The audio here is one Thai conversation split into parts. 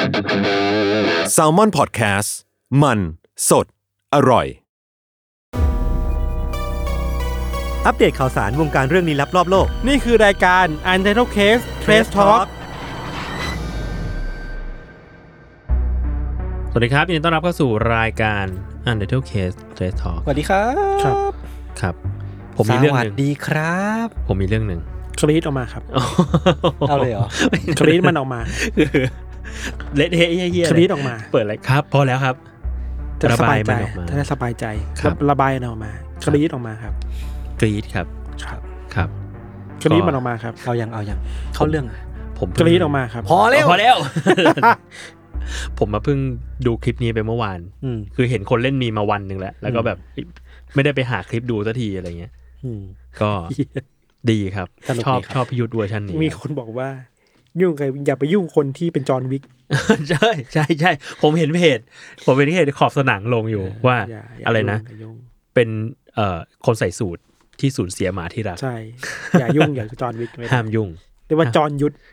Salmon Podcast มันสดอร่อยอัปเดตข่าวสารวงการเรื่องลี้ลับรอบโลกนี่คือรายการ Untitled Case Trace Talk สวัสดีครับยินดีต้อนรับเข้าสู่รายการ Untitled Case Trace Talk สวัสดีครับครับผมมีเรื่องนึงสวัสดีครับผมมีเรื่องนึงคลีดออกมาครับเอาเลยเหรอคลีดมันออกมาคือเละเทะเหี้ยๆคลีดออกมาเปิดอะไรครับพอแล้วครับจะสบายใจถ้าสบายใจระบายมันออกมาคลีดออกมาครับกรี๊ดครับครับคลีดมันออกมาครับเอายังเข้าเรื่องผมคลีดออกมาครับพอแล้ว ผมมาเพิ่งดูคลิปนี้ไปเมื่อวานคือเห็นคนเล่นมีมาวันนึงแล้วก็แบบไม่ได้ไปหาคลิปดูสักทีอะไรเงี้ยก็ดีครับชอบพิยุทธเวอร์ชันนี้มีคนบอกว่ายุ่งใครอย่าไปยุ่งคนที่เป็นจอห์นวิกใช่ผมเห็นเพจขอบสนามลงอยู่ว่าอะไรนะเป็นคนใส่สูทที่สูญเสียหมาที่รักใช่อย่ายุ่งอย่าจอห์นวิกห้ามยุ่งเรียกว่าจอห์นยุทธ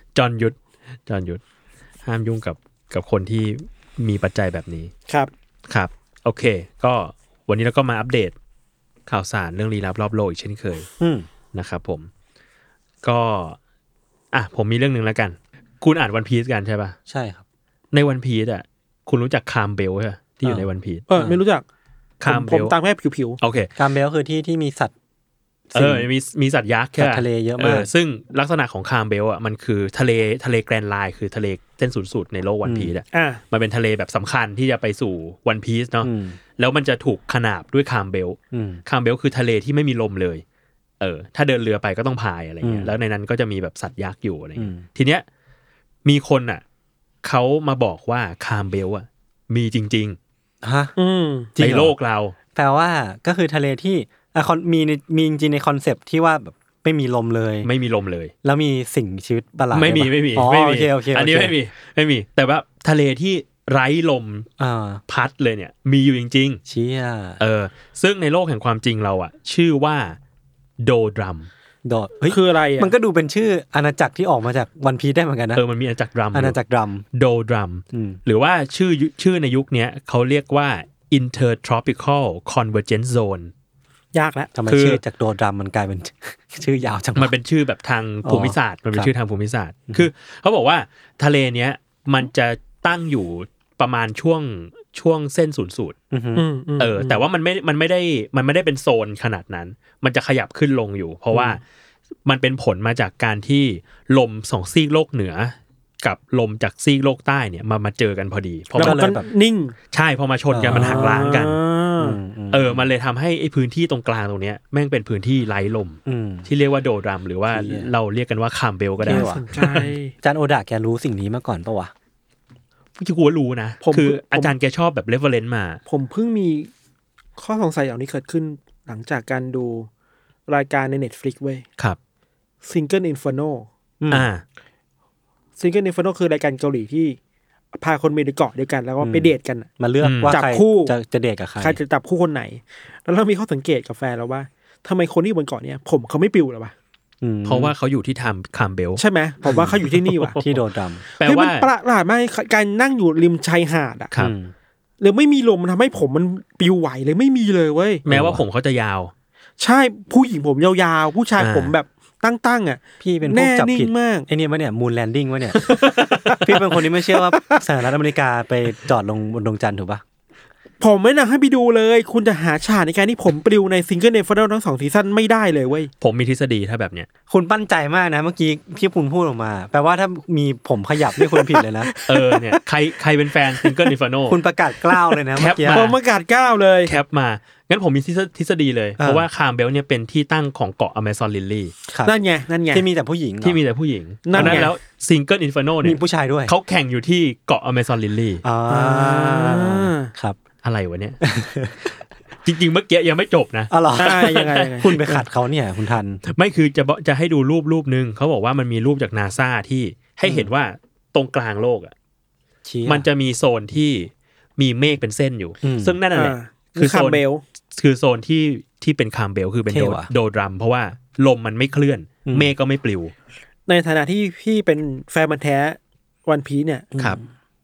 ห้ามยุ่งกับคนที่มีปัจจัยแบบนี้ครับโอเคก็วันนี้เราก็มาอัปเดตข่าวสารเรื่องลี้ลับรอบโลกอีกเช่นเคยนะครับผมก็ผมมีเรื่องนึงแล้วกันคุณอ่านวันพีซกันใช่ป่ะใช่ครับในวันพีซคุณรู้จักคามเบลใช่ป่ะที่อยู่ในวันพีซไม่รู้จักผมตามแค่ผิวโอเคคามเบลคือที่มีสัตว์มีสัตว์ยักษ์แค่ทะเลเยอะมากซึ่งลักษณะของคามเบลมันคือทะเลแกรนด์ไลน์คือทะเลเส้นศูนย์สูตรในโลกวันพีซมันเป็นทะเลแบบสำคัญที่จะไปสู่วันพีซเนาะแล้วมันจะถูกขนาบด้วยคามเบลคือทะเลที่ไม่มีลมเลยถ้าเดินเรือไปก็ต้องพายอะไรเงี้ยแล้วในนั้นก็จะมีแบบสัตว์ยักษ์อยู่อะไรเงี้ยทีเนี้ยมีคนเขามาบอกว่าคามเบลมีจริงๆฮะในโลกเราแปลว่าก็คือทะเลที่มีจริงในคอนเซปต์ที่ว่าแบบไม่มีลมเลยแล้วมีสิ่งชีวิตประหลาดไม่มีโอเคอันนี้ไม่มีแต่ว่าทะเลที่ไร้ลมพัดเลยเนี่ยมีอยู่จริงๆเชี่ยซึ่งในโลกแห่งความจริงเราชื่อว่าโดดรัมคืออะไรมันก็ดูเป็นชื่ออาณาจักรที่ออกมาจากวันพีซได้เหมือนกันนะมันมีอาณาจักรดรัมโดดรัมหรือว่าชื่อในยุคนี้เขาเรียกว่า Intertropical Convergence Zone ยากแล้วทำไมชื่อจากโดดรัมมันกลายเป็นชื่อยาวจังมันเป็นชื่อแบบทางภูมิศาสตร์มันเป็นชื่อทางภูมิศาสตร์คือเขาบอกว่าทะเลเนี้ยมันจะตั้งอยู่ประมาณช่วงเส้นศูนย์สูตรแต่ว่ามันไม่ได้เป็นโซนขนาดนั้นมันจะขยับขึ้นลงอยู่เพราะว่ามันเป็นผลมาจากการที่ลมสองซีกโลกเหนือกับลมจากซีกโลกใต้เนี่ยมาเจอกันพอดีเพราะมันเลยแบบนิ่งใช่พอมาชนกันมันหักล้างกันมันเลยทำให้ไอ้พื้นที่ตรงกลางตรงเนี้ยแม่งเป็นพื้นที่ไร้ลมที่เรียกว่าโดดรัมหรือว่าเราเรียกกันว่าคามเบลก็ได้ว่ะอาจารย์โอดะแกรู้สิ่งนี้มาก่อนปะวะที่กูรู้นะคืออาจารย์แกชอบแบบเรฟเฟอเรนซ์มาผมเพิ่งมีข้อสงสัยอย่างนี้เกิดขึ้นหลังจากการดูรายการใน Netflix เว้ยครับ Single Inferno Single Inferno คือรายการเกาหลีที่พาคนไปเกาะเดียวกันแล้วก็ไปเดทกันมาเลือกว่าใครจะเดทกับใครจะจับคู่คนไหนแล้วเรามีข้อสังเกตกับแฟนแล้วว่าทำไมคนที่บนเกาะเนี้ยผมเขาไม่ปิวหรอวะเพราะว่าเขาอยู่ที่คามเบลใช่ไหมผมว่าเขาอยู่ที่นี่ว่ะที่โดดรัมแปลว่าประหลาดมากการนั่งอยู่ริมชายหาดหรือไม่มีลมมันทำให้ผมมันปิวไหวเลยไม่มีเลยเว้ยแม้ว่าผมเขาจะยาวใช่ผู้หญิงผมยาวๆผู้ชายผมแบบตั้งพี่เป็นพวกจับผิดมากไอ้นี่วะเนี่ยมูนแลนดิ้งวะเนี่ย พี่เป็นคนที่ไม่เชื่อว่าสหรัฐอเมริกาไปจอดลงบนดวงจันทร์ถูกปะผมไม่น่าให้ไปดูเลยคุณจะหาฉากในการที่ผมปลิวในซิงเกิลเนฟเฟอร์ทั้ง2ซีซั่นไม่ได้เลยเว้ยผมมีทฤษฎีถ้าแบบเนี้ยคุณปั้นใจมากนะเมื่อกี้ที่คุณพูดออกมาแปลว่าถ้ามีผมขยับนี่คุณผิดเลยนะเนี่ยใครเป็นแฟนซิงเกิลเนฟเฟอร์คุณประกาศกล้าวเลยนะเมื่อกี้ผมประกาศกล้าวเลยแคปมางั้นผมมีทฤษฎีเลยเพราะว่าคามเบลเนี่ยเป็นที่ตั้งของเกาะอเมซอนลิลลี่นั่นไงที่มีแต่ผู้หญิงนั่นแล้วซิงเกิลอินเฟอร์โนเนี่ยมีผู้ชายด้วยเขาแข่งอยู่ที่เกาะอเมซอนลิลลี่ครับอะไรวะเนี่ยจริงๆเมื่อกี้ยังไม่จบนะยังไงคุณไปขัดเขาเนี่ยคุณทันไม่คือจะให้ดูรูปนึงเขาบอกว่ามันมีรูปจาก NASA ที่ให้เห็นว่าตรงกลางโลกมันจะมีโซนที่มีเมฆเป็นเส้นอยู่ซึ่งนั่นแหละคือคามเบลคือโซนที่เป็นคามเบลคือเป็นโดดรัมเพราะว่าลมมันไม่เคลื่อนเมฆก็ไม่ปลิวในฐานะที่พี่เป็นแฟนมันแท้วันพีซเนี่ยครับ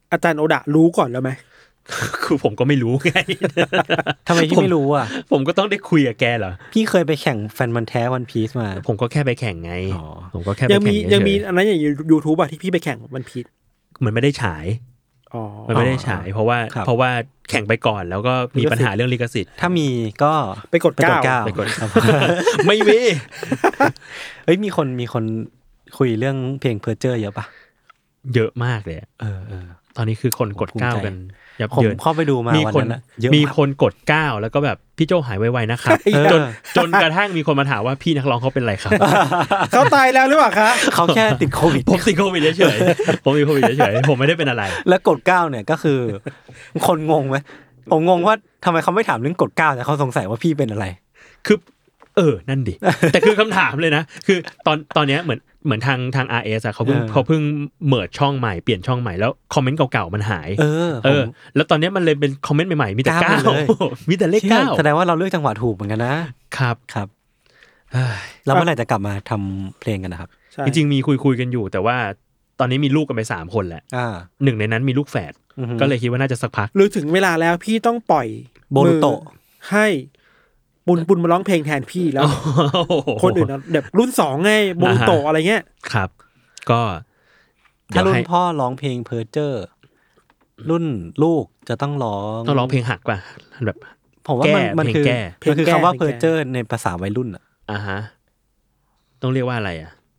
อาจารย์โอดะรู้ก่อนแล้วไหมคือผมก็ไม่รู้ไงทำไมพี่ไม่รู้อ่ะผมก็ต้องได้คุยกับแกเหรอพี่เคยไปแข่งแฟนมันแท้วันพีซมาผมก็แค่ไปแข่งไงผมก็แค่ไปแข่งยังมีอันนั้นอย่าง YouTube อ่ะที่พี่ไปแข่งวันพีซมันไม่ได้ฉายมันไม่ได้ฉายเพราะว่าแข่งไปก่อนแล้วก็มีปัญหาเรื่องลิขสิทธิ์ถ้ามีก็ไปกด9 ไม่มีเฮ้ยมีคนคุยเรื่องเพลงเพอร์เจอร์เยอะปะเยอะมากเลยตอนนี้คือคนกด9กันยับเยินเข้าไปดูมาวันนั้นมีคนกด9แล้วก็แบบพี่โจหายไวๆนะครับจนกระทั่งมีคนมาถามว่าพี่นักร้องเขาเป็นไรครับเขาตายแล้วหรือเปล่าคะเขาแค่ติดโควิดผมติดโควิดเฉยๆผมติดโควิดเฉยๆผมไม่ได้เป็นอะไรแล้วกด9เนี่ยก็คือคนงงไหมผมงงว่าทำไมเขาไม่ถามเรื่องกด9แต่เขาสงสัยว่าพี่เป็นอะไรคือนั่นดิแต่คือคำถามเลยนะคือตอนนี้เหมือนทาง RS อ่ะเขาเพิ่งเมิร์จช่องใหม่เปลี่ยนช่องใหม่แล้วคอมเมนต์เก่าๆมันหายแล้วตอนนี้มันเลยเป็นคอมเมนต์ใหม่ๆมีแต่9มีแต่เลข9 แสดงว่าเราเลือกจังหวะถูกเหมือนกันนะครับแล้วเมื่อไหร่จะกลับมาทำเพลงกันนะครับจริงๆมีคุยกันอยู่แต่ว่าตอนนี้มีลูกกันไป3คนแหละหนึ่งในนั้นมีลูกแฝดก็เลยคิดว่าน่าจะสักพักหรือถึงเวลาแล้วพี่ต้องปล่อยโบรุโตะให้บุญมาร้องเพลงแทนพี่แล้วคนอื่นแบบรุ่น2ไงโบรุโตะอะไรเงี้ยครับก็ถ้ารุ่นพ่อร้องเพลงเพอร์เจอร์รุ่นลูกจะต้องร้องเพลงหักป่ะแบบผมว่ามันคือคำว่าเพอร์เจอร์ในภาษาวัยรุ่นฮะต้องเรียกว่าอะไร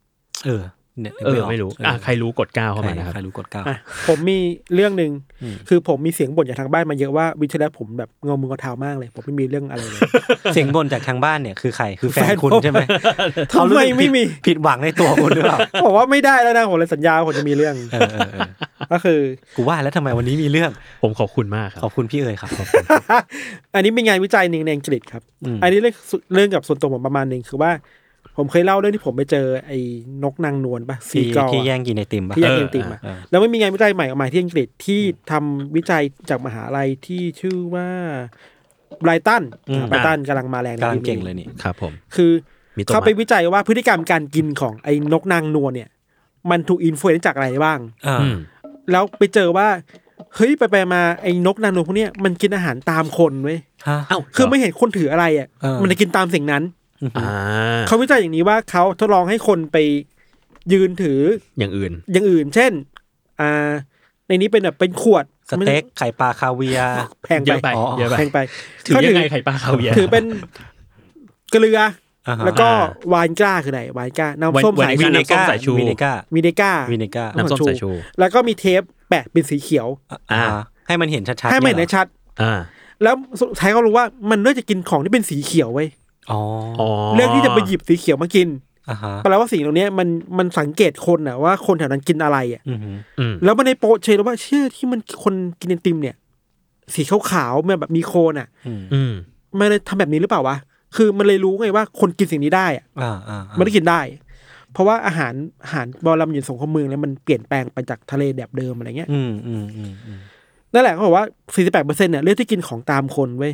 ไม่รู้ใครรู้กด9เข้ามานะครับใครรู้กด9 ผมมีเรื่องนึงคือผมมีเสียงบ่นจากทางบ้านมาเยอะว่าวิชาแล้วผมแบบงอมืองอเท้ามากเลยผมไม่มีเรื่องอะไรเลยเสียงบ่นจากทางบ้านเนี่ยคือใครคือแฟนคุณใช่มั้ยเขาไม่มีผิดหวังในตัวคุณหรือเปล่าบอกว่าไม่ได้แล้วนะผมเลยสัญญาผมจะมีเรื่องก็คือกูว่าแล้วทำไมวันนี้มีเรื่องผมขอบคุณมากครับขอบคุณพี่เอ๋ยครับอันนี้เป็นงานวิจัยนึงในอังกฤษครับอันนี้เรื่องกับส่วนตัวผมประมาณนึงคือว่าผมเคยเล่าเรื่องที่ผมไปเจอไอ้นกนางนวลป่ะซีกอที่แย่งกินไอติมป่ะที่แย่งกินไอติมอ่ะแล้วไม่มีงานวิจัยใหม่ออกมาที่อังกฤษที่ทำวิจัยจากมหาลัยที่ชื่อว่าไบรตันกำลังมาแรงกำลังเก่งเลยนี่ครับผมคือเขาไปวิจัยว่าพฤติกรรมการกินของไอ้นกนางนวลเนี่ยมันถูกอินฟลูเอนซ์จากอะไรบ้างแล้วไปเจอว่าเฮ้ยไปมาไอ้นกนางนวลพวกเนี้ยมันกินอาหารตามคนเว้ยคือไม่เห็นคนถืออะไรอ่ะมันจะกินตามสิ่งนั้นเขาวิจัยอย่างนี้ว่าเขาทดลองให้คนไปยืนถืออย่างอื่นเช่นในนี้เป็นแบบเป็นขวดสเต็กไข่ปลาคาเวียร์แพงไปแพงไปถือยังไงไข่ปลาคาเวียร์ถือเป็นเกลือแล้วก็ไวน์กล้าคือไหนไวน์กล้าน้ำส้มสายชูวิเนก้าน้ำส้มสายชูแล้วก็มีเทปแปะเป็นสีเขียวให้มันเห็นชัดๆให้มันเห็นชัดแล้วสุดท้ายเขารู้ว่ามันเลือกจะกินของที่เป็นสีเขียวไว้เรื่องที่จะไปหยิบสีเขียวมากินแปลว่าสิ่งตรงนี้มันสังเกตคนน่ะว่าคนแถวนั้นกินอะไรอ่ะแล้วมันในโปเชแล้วว่าเชื่อที่มันคนกินไอติมเนี่ยสีขาวๆมันแบบมีโคนอ่ะมันเลยทำแบบนี้หรือเปล่าวะคือมันเลยรู้ไงว่าคนกินสิ่งนี้ได้อ่ะมันได้กินได้เพราะว่าอาหารบอลำอยู่สงครามเมืองแล้วมันเปลี่ยนแปลงไปจากทะเลแบบเดิมอะไรเงี้ยนั่นแหละเขาบอกว่า 48% เนี่ยเลือกที่กินของตามคนเว้ย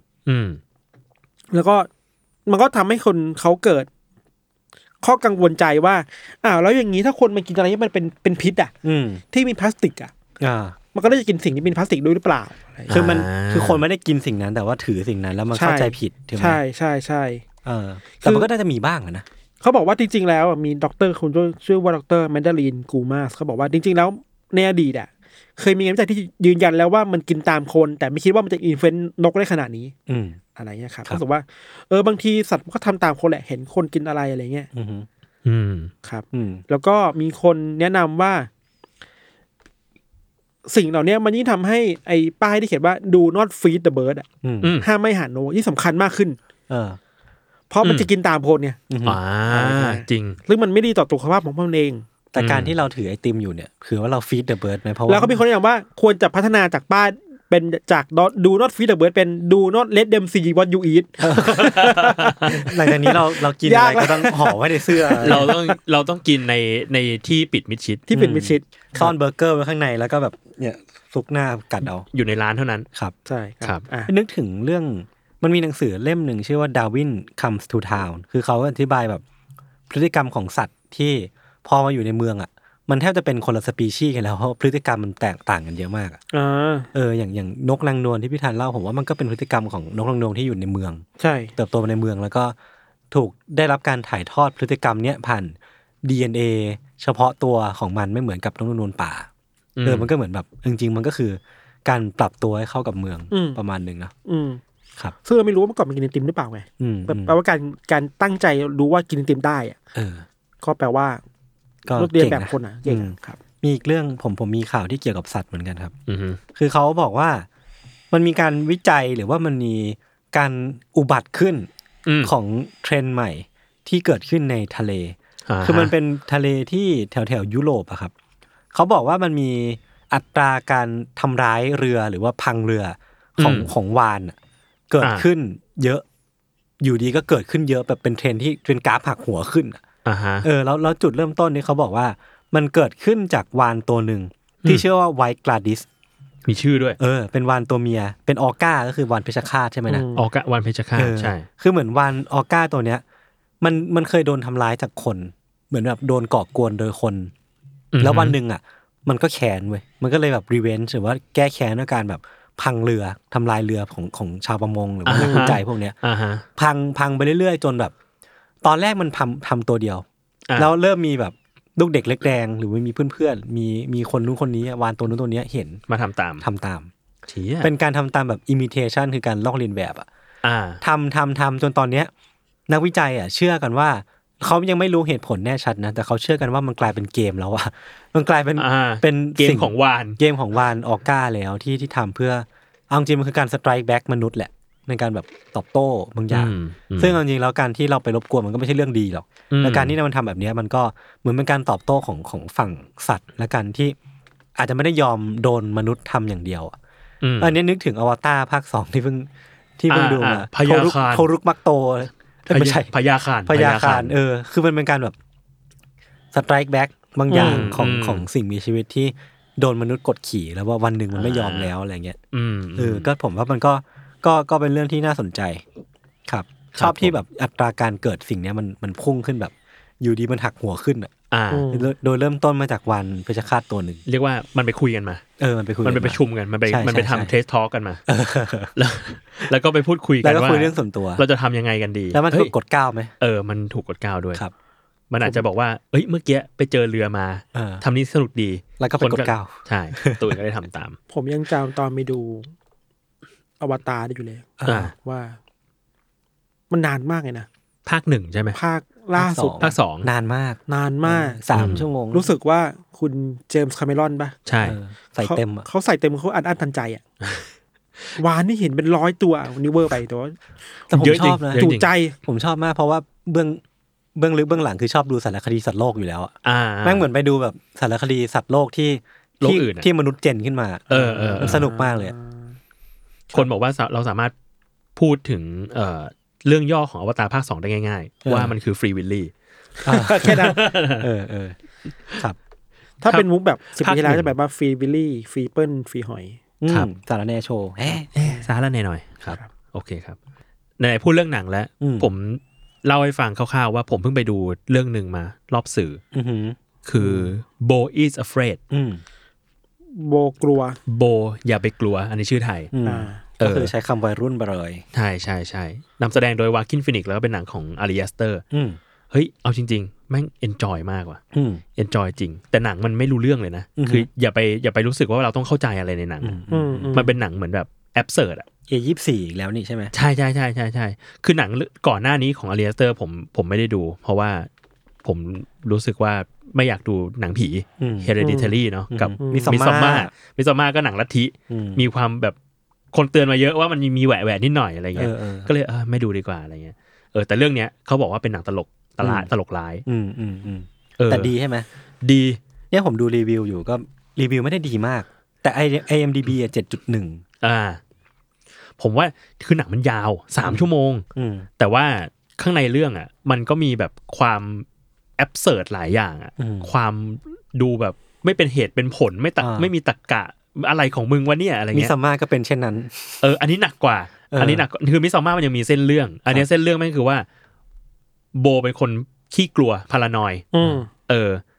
แล้วก็มันก็ทำให้คนเขาเกิดข้อกังวลใจว่าแล้วอย่างนี้ถ้าคนมันกินอะไรที่มันเป็นพิษที่มีพลาสติกมันก็ได้จะกินสิ่งที่เป็นพลาสติกด้วยหรือเปล่าคือคนไม่ได้กินสิ่งนั้นแต่ว่าถือสิ่งนั้นแล้วมันเข้าใจผิดใช่ไหมใช่แต่มันก็น่าจะมีบ้างนะเขาบอกว่าจริงๆแล้วมีด็อกเตอร์คุณชื่อว่าด็อกเตอร์แมนดารินกูมาสเขาบอกว่าจริงๆแล้วในอดีตเคยมีงานวิจัยที่ยืนยันแล้วว่ามันกินตามคนแต่ไม่คิดว่ามันจะอินฟลูเอนซ์นกได้ขนาดนี้อะไรเงี้ยครับเขาบอกว่าบางทีสัตว์ก็ทำตามคนแหละเห็นคนกินอะไรอะไรเงี้ยครับแล้วก็มีคนแนะนำว่าสิ่งเหล่านี้มันยิ่งทำให้ไอ้ป้ายที่เขียนว่า do not feed the bird ห้ามไม่อาหารนกยิ่งสำคัญมากขึ้นเพราะมันจะกินตามคนเนี่ยจริงซึ่งมันไม่ดีต่อสุขภาพของมันเองแต่การที่เราถือไอติมอยู่เนี่ยคือว่าเรา feed the bird ไหมเพราะว่าแล้วก็มีคนแนะนำว่าควรจะพัฒนาจากป้ายเป็นจาก do not feed the bird เป็น do not let them see what you eat หลังจากนี้เรากินอะไรก็ต้องห่อไว้ในเสื้อเราต้องกินในที่ปิดมิดชิดซ่อนเบอร์เกอร์ไว้ข้างในแล้วก็แบบเนี่ยซุกหน้ากัดเอาอยู่ในร้านเท่านั้นครับใช่ครับนึกถึงเรื่องมันมีหนังสือเล่มหนึ่งชื่อว่า Darwin Comes to Town คือเขาอธิบายแบบพฤติกรรมของสัตว์ที่พอมาอยู่ในเมืองมันแทบจะเป็นคนละสปีชีส์กันแล้วเพราะพฤติกรรมมันแตกต่างกันเยอะมากอย่างนกนางนวลที่พี่ธันเล่าผมว่ามันก็เป็นพฤติกรรมของนกนางนวลที่อยู่ในเมืองใช่เติบโตมาในเมืองแล้วก็ถูกได้รับการถ่ายทอดพฤติกรรมเนี้ยผ่าน DNA เฉพาะตัวของมันไม่เหมือนกับนกนางนวลป่ามันก็เหมือนแบบจริงๆมันก็คือการปรับตัวให้เข้ากับเมืองประมาณนึงนะครับซึ่งเราไม่รู้ว่าเมื่อก่อนมันกินไอติมหรือเปล่าไงแปลว่าการตั้งใจรู้ว่ากินไอติมได้อะก็แปลว่าก็เรียนแบบคนเก่งครับมีอีกเรื่องผมมีข่าวที่เกี่ยวกับสัตว์เหมือนกันครับคือเขาบอกว่ามันมีการวิจัยหรือว่ามันมีการอุบัติขึ้นของเทรนด์ใหม่ที่เกิดขึ้นในทะเลคือมันเป็นทะเลที่แถวยุโรปอะครับเขาบอกว่ามันมีอัตราการทำร้ายเรือหรือว่าพังเรือของวาฬเกิดขึ้นเยอะอยู่ดีก็เกิดขึ้นเยอะแบบเป็นเทรนด์ที่เป็นกราฟหักหัวขึ้นแล้วจุดเริ่มต้นนี่เขาบอกว่ามันเกิดขึ้นจากวาฬตัวหนึ่งที่ชื่อว่าไวท์กลาดิสมีชื่อด้วยเป็นวาฬตัวเมียเป็นออก้าก็คือวาฬเพชฌฆาตใช่ไหมนะออก้าวาฬเพชฌฆาตใช่คือเหมือนวาฬออก้าตัวเนี้ยมันเคยโดนทำร้ายจากคนเหมือนแบบโดนก่อกวนโดยคนแล้ววันหนึ่งอ่ะมันก็แค้นเว้ยมันก็เลยแบบรีเวนจ์หรือว่าแก้แค้นด้วยการแบบพังเรือทำลายเรือของชาวประมงหรือว่านักวิจัยพวกเนี้ยพังไปเรื่อยๆจนแบบตอนแรกมันทำตัวเดียวแล้วเริ่มมีแบบลูกเด็กเล็กแดงหรือมีเพื่อนๆมีคนนู้นคนนี้วานตัวนู้นตัวนี้เห็นมาทำตามเป็นการทำตามแบบ imitation คือการลอกเลียนแบบทำจนตอนเนี้ยนักวิจัยเชื่อกันว่าเขายังไม่รู้เหตุผลแน่ชัดนะแต่เขาเชื่อกันว่ามันกลายเป็นเกมแล้วมันกลายเป็นเกมของวานออก้าแล้วที่ทำเพื่อเอาจริงมันคือการสไตร์แบ็กมนุษย์แหละในการแบบตอบโต้บางอย่างซึ่งจริงแล้วการที่เราไปรบกวนมันก็ไม่ใช่เรื่องดีหรอกและการที่มันทำแบบนี้มันก็เหมือนเป็นการตอบโต้ของฝั่งสัตว์และกันที่อาจจะไม่ได้ยอมโดนมนุษย์ทำอย่างเดียวอันนี้นึกถึงอวตารภาค 2ที่เพิ่งดูมาโทรุกมักโตไม่ใช่พยาคารคือมันเป็นการแบบสไตร์แบ็กบางอย่างของสิ่งมีชีวิตที่โดนมนุษย์กดขี่แล้วว่าวันหนึ่งมันไม่ยอมแล้วอะไรเงี้ยก็ผมว่ามันก็เป็นเรื่องที่น่าสนใจครับชอบที่แบบอัตราการเกิดสิ่งนี้มันพุ่งขึ้นแบบอยู่ดีมันหักหัวขึ้นโดยเริ่มต้นมาจากวันเพชฌฆาตตัวหนึ่งเรียกว่ามันไปคุยกันมามันไปประชุมกันมันไปทำเทสทอล์กกันมาแล้วก็ไปพูดคุยกันว่าคุยเรื่องส่วนตัวเราจะทำยังไงกันดีแล้วมันถูกกด9ไหมมันถูกกด9ด้วยมันอาจจะบอกว่าเมื่อกี้ไปเจอเรือมาทำนี้สนุกดีแล้วก็ไปกด9 ใช่ตัวก็ได้ทำตามผมยังจำตอนไปดูอวตารได้อยู่เลยว่ามันนานมากเลยนะภาค1ใช่ไหมภาคล่าสุดภาค2 นานมาก3 ชั่วโมงรู้สึกว่าคุณเจมส์คาเมรอนป่ะใช่ใส่เต็มเขาใส่เต็มเขาอัดทันใจวานนี่เห็นเป็น100ตัวนี่เวอร์ไปแต่ผมชอบนะถูกใจผมชอบมากเพราะว่าเบื้องลึกเบื้องหลังคือชอบดูสารคดีสัตว์โลกอยู่แล้วแม่งเหมือนไปดูแบบสารคดีสัตว์โลกที่มนุษย์เจนขึ้นมามันสนุกมากเลยคนบอกว่าเราสามารถพูดถึงเรื่องย่อของอวตารภาค2ได้ง่ายๆว่ามันคือฟรีวิลลี่แค่นั้นครับถ้าเป็นมุกแบบ10 ปีที่แล้วจะแบบว่าฟรีวิลลี่ฟรีเปิ้ลฟรีหอยครับสารแนโชว์สารแนหน่อยครับโอเคครับไหนพูดเรื่องหนังแล้วผมเล่าให้ฟังคร่าวๆว่าผมเพิ่งไปดูเรื่องนึงมารอบสื่อคือ Bo is afraid โบกลัวโบอย่าไปกลัวอันนี้ชื่อไทยก็คือใช้คำวัยรุ่นไปเลยใช่นำแสดงโดยวาคินฟินิกซ์แล้วก็เป็นหนังของอารีอัสเตอร์เฮ้ยเอาจริงๆแม่งเอนจอยมากว่ะเอนจอยจริงแต่หนังมันไม่รู้เรื่องเลยนะคืออย่าไปรู้สึกว่าเราต้องเข้าใจอะไรในหนังมันเป็นหนังเหมือนแบบแอบเสิร์ด A24 อีกแล้วนี่ใช่ไหมใช่คือหนังก่อนหน้านี้ของอารีอัสเตอร์ผมไม่ได้ดูเพราะว่าผมรู้สึกว่าไม่อยากดูหนังผี Hereditary เนาะกับมิซอมมาก็หนังลัทธิมีความแบบคนเตือนมาเยอะว่ามันมีแหวะนิดหน่อยอะไรเงี้ยก็เลยไม่ดูดีกว่าอะไรเงี้ยแต่เรื่องเนี้ยเขาบอกว่าเป็นหนังตลกร้ายแต่ดีใช่ไหมดีเนี่ยผมดูรีวิวอยู่ก็รีวิวไม่ได้ดีมากแต่ IMDb 7.1 ผมว่าคือหนังมันยาว3 ชั่วโมงแต่ว่าข้างในเรื่องมันก็มีแบบความแอบเสิร์ดหลายอย่างความดูแบบไม่เป็นเหตุเป็นผลไม่มีตรรกะอะไรของมึงวะเนี่ยอะไรเงี้ยมิซาม่าก็เป็นเช่นนั้นอันนี้หนักกว่าคือมิซาม่ามันยังมีเส้นเรื่องอันนี้เส้นเรื่องแม่งคือว่าโบเป็นคนขี้กลัวพารานอย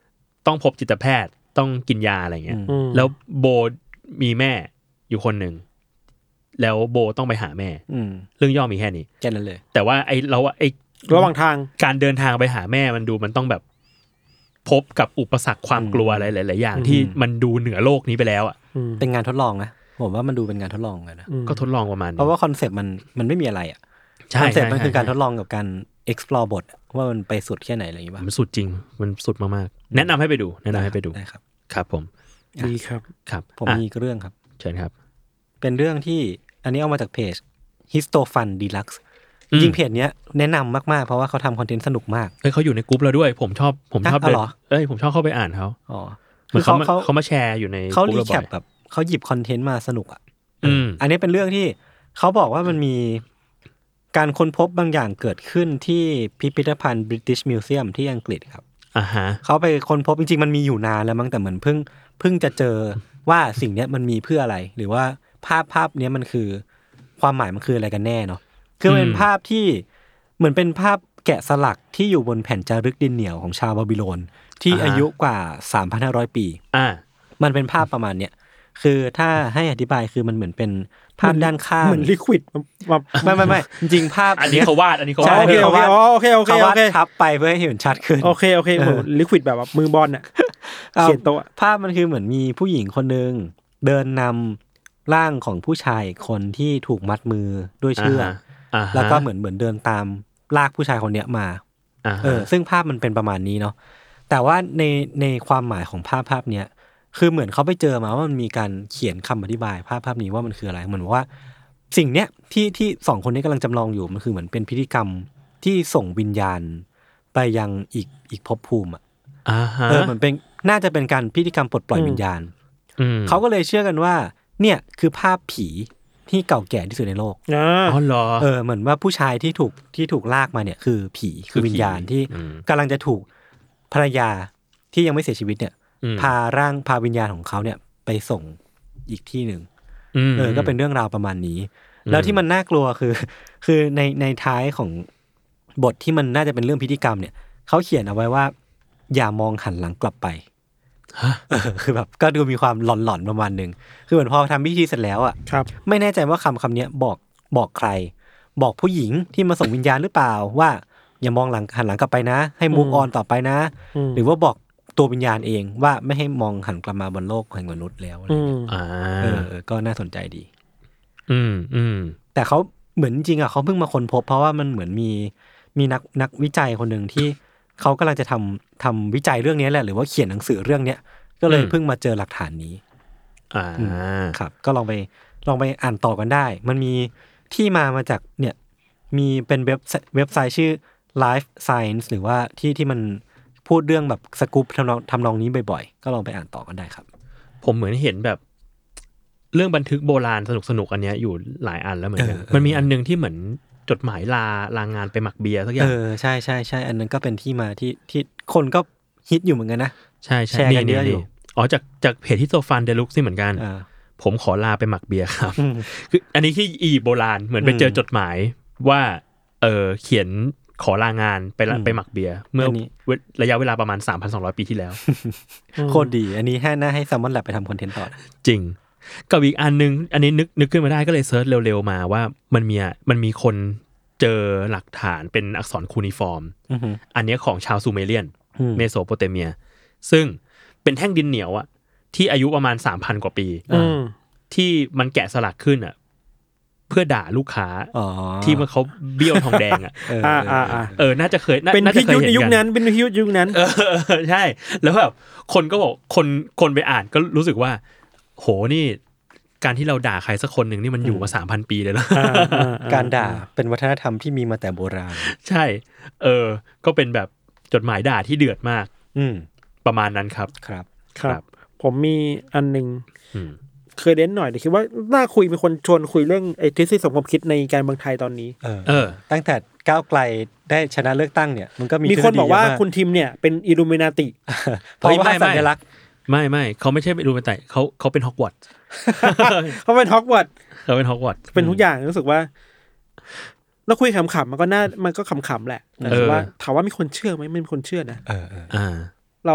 ต้องพบจิตแพทย์ต้องกินยาอะไรเงี้ยแล้วโบมีแม่อยู่คนหนึ่งแล้วโบต้องไปหาแม่เรื่องย่อมีแค่นี้แค่นั้นเลยแต่ว่าไอ้ระหว่างทางการเดินทางไปหาแม่มันต้องแบบพบกับอุปสรรคความกลัวอะไรหลายๆอย่างที่มันดูเหนือโลกนี้ไปแล้วอ่ะเป็นงานทดลองนะผมว่ามันดูเป็นงานทดลองเลยนะก็ทดลองประมาณเพราะว่าคอนเซ็ปต์มันไม่มีอะไรอ่ะคอนเซ็ปต์มันคือการทดลองกับการ explore บทว่ามันไปสุดแค่ไหนอะไรอย่างเงี้ยมันสุดจริงมันสุดมากๆแนะนำให้ไปดูได้ครับครับผมดีครับครับผมมีเรื่องครับเชิญครับเป็นเรื่องที่อันนี้เอามาจากเพจ Histofun Deluxe จริงเพจเนี้ยแนะนำมากๆเพราะว่าเขาทำคอนเทนต์สนุกมากเขาอยู่ในกลุ่มเราด้วยผมชอบผมชอบเข้าไปอ่านเขาคือเขามาแชร์อยู่ในเขารีแคปแบบเขาหยิบคอนเทนต์มาสนุกอ่ะอันนี้เป็นเรื่องที่เขาบอกว่ามันมีการค้นพบบางอย่างเกิดขึ้นที่พิพิธภัณฑ์ British Museum ที่อังกฤษครับเขาไปค้นพบจริงๆมันมีอยู่นานแล้วมั้งแต่เหมือนเพิ่งจะเจอว่าสิ่งนี้มันมีเพื่ออะไรหรือว่าภาพนี้มันคือความหมายมันคืออะไรกันแน่เนาะคือเป็นภาพที่เหมือนเป็นภาพแกะสลักที่อยู่บนแผ่นจารึกดินเหนียวของชาวบาบิโลนที่อายุกว่า 3,500 ปีมันเป็นภาพประมาณเนี้ยคือถ้าให้อธิบายคือมันเหมือนเป็นภาพด้านข้างเหมือนลิควิดไม่จริงๆภาพอันนี้เขาวาดโอเคทับไปเพื่อให้เห็นชัดขึ้นโอเคเหมือนลิควิดแบบมือบอลน่ะเขียนโต๊ะภาพมันคือเหมือนมีผู้หญิงคนนึงเดินนำร่างของผู้ชายคนที่ถูกมัดมือด้วยเชือกแล้วก็เหมือนเดินตามลากผู้ชายคนเนี้ยมาซึ่งภาพมันเป็นประมาณนี้เนาะแต่ว่าในความหมายของภาพเนี้ยคือเหมือนเขาไปเจอมาว่ามันมีการเขียนคำอธิบายภาพนี้ว่ามันคืออะไรเหมือนว่าสิ่งเนี้ยที่สองคนนี้กำลังจำลองอยู่มันคือเหมือนเป็นพิธีกรรมที่ส่งวิญญาณไปยังอีกภพภูมิเหมือนเป็นน่าจะเป็นการพิธีกรรมปลดปล่อยวิญญาณเขาก็เลยเชื่อกันว่าเนี่ยคือภาพผีที่เก่าแก่ที่สุดในโลกเหรอเหมือนว่าผู้ชายที่ถูกลากมาเนี่ยคือผีคือวิญญาณที่กำลังจะถูกภรรยาที่ยังไม่เสียชีวิตเนี่ยพาวิญญาณของเขาเนี่ยไปส่งอีกที่หนึ่งก็เป็นเรื่องราวประมาณนี้แล้วที่มันน่ากลัวคือในท้ายของบทที่มันน่าจะเป็นเรื่องพิธีกรรมเนี่ยเขาเขียนเอาไว้ว่าอย่ามองหันหลังกลับไปคือแบบก็ดูมีความหลอนๆประมาณนึงคือเหมือนพอทำพิธีเสร็จแล้วอ่ะไม่แน่ใจว่าคำนี้บอกใครบอกผู้หญิงที่มาส่งวิญญาณหรือเปล่าว่าอย่ามองหันหลังกลับไปนะให้มูฟออนต่อไปนะหรือว่าบอกตัววิญญาณเองว่าไม่ให้มองหันกลับมาบนโลกแห่งมนุษย์แล้วอะไรเงี้ยก็น่าสนใจดีแต่เขาเหมือนจริงๆอ่ะเขาเพิ่งมาค้นพบเพราะว่ามันเหมือนมีนักวิจัยคนหนึ่งที่เขากำลังจะทำวิจัยเรื่องนี้แหละหรือว่าเขียนหนังสือเรื่องเนี้ยก็เลยเพิ่งมาเจอหลักฐานนี้ครับก็ลองไปอ่านต่อกันได้มันมีที่มาจากเนี่ยมีเป็นเว็บไซต์ชื่อ Life Science หรือว่าที่มันพูดเรื่องแบบสกู๊ปทำนองนี้บ่อยๆก็ลองไปอ่านต่อกันได้ครับผมเหมือนเห็นแบบเรื่องบันทึกโบราณสนุกอันเนี้ยอยู่หลายอันแล้วเหมือนกันมันมีอันนึงที่เหมือนจดหมายลางานไปหมักเบียร์สักอย่างใช่อันนั้นก็เป็นที่มาที่คนก็ฮิตอยู่เหมือนกันนะใช่แชร์กันเยอะอยู่อ๋อจากเพจที่โซฟันเดลุกซี่เหมือนกันผมขอลาไปหมักเบียร์ครับคืออันนี้ที่อีโบราณเหมือนไปเจอจดหมายว่าเขียนขอลางานไปหมักเบียร์เมื่อระยะเวลาประมาณ 3,200 ปีที่แล้วโคตรดีอันนี้น่าให้ Salmon Lab ไปทำคอนเทนต์ต่อจริงกับอีกอันนึงอันนี้นึกขึ้นมาได้ก็เลยเซิร์ชเร็วๆมาว่ามันมีคนเจอหลักฐานเป็นอักษรคูนิฟอร์มอันนี้ของชาวซูเมเรียนเมโสโปเตเมียซึ่งเป็นแท่งดินเหนียวอะที่อายุประมาณ 3,000 กว่าปีที่มันแกะสลักขึ้นอะเพื่อด่าลูกค้าที่มันเขาเบี้ยวทองแดงอ่ะน่าจะเคยเป็นพิยุทธ์ยุคนั้นเป็นพิยุทธ์ยุคนั้นใช่แล้วแบบคนก็บอกคนไปอ่านก็รู้สึกว่าโหนี่การที่เราด่าใครสักคนหนึ่งนี่มันอยู่มา 3,000 ปีเลยนะการด่าเป็นวัฒนธรรมที่มีมาแต่โบราณใช่ก็เป็นแบบจดหมายด่าที่เดือดมากประมาณนั้นครับครับผมมีอันนึงเคยเล่นหน่อยแต่คิดว่าน่าคุยมีคนชวนคุยเรื่องไอ้ทฤษฎีสมคบคิดในการเมืองไทยตอนนี้ตั้งแต่ก้าวไกลได้ชนะเลือกตั้งเนี่ยมันก็มีคนบอกว่าคุณทิมเนี่ยเป็นอิลูมินาติเพราะว่าสัญลักษณ์ไม่เขาไม่ใช่อิลูมินาติเขาเป็นฮอกวอตส์เขาเป็นฮอกวอตส์เป็นทุกอย่างรู้สึกว่าเราคุยขำๆมันก็ขำๆแหละแต่ว่าถามว่ามีคนเชื่อไหมไม่มีคนเชื่อนะแล้ว